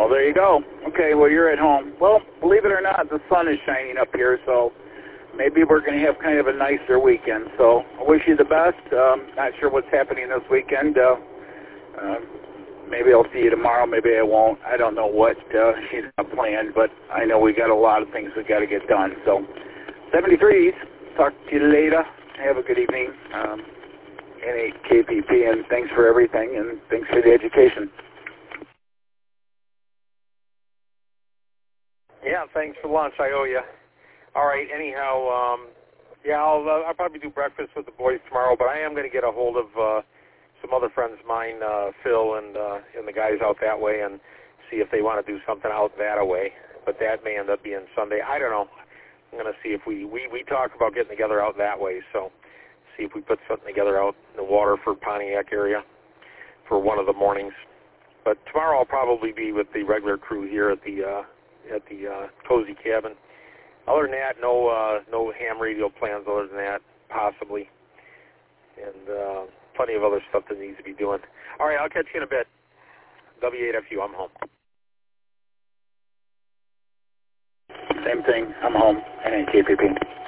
Oh, there you go. Okay, well, you're at home. Well, believe it or not, the sun is shining up here, so maybe we're going to have kind of a nicer weekend. So I wish you the best. Not sure what's happening this weekend. Maybe I'll see you tomorrow. Maybe I won't. I don't know what she's got planned, but I know we got a lot of things we got to get done. So 73s. Talk to you later. Have a good evening. N8KPP, and thanks for everything, and thanks for the education. Yeah, thanks for lunch. I owe you. All right. Anyhow, yeah, I'll probably do breakfast with the boys tomorrow, but I am going to get a hold of some other friends of mine, Phil and the guys out that way, and see if they want to do something out that way. But that may end up being Sunday. I don't know. I'm going to see if we talk about getting together out that way, so see if we put something together out in the Waterford, Pontiac area for one of the mornings. But tomorrow I'll probably be with the regular crew here at the Cozy Cabin. Other than that, no ham radio plans other than that, possibly. And plenty of other stuff that needs to be doing. All right, I'll catch you in a bit. W8FU, I'm home. Same thing, I'm home. N8KPP.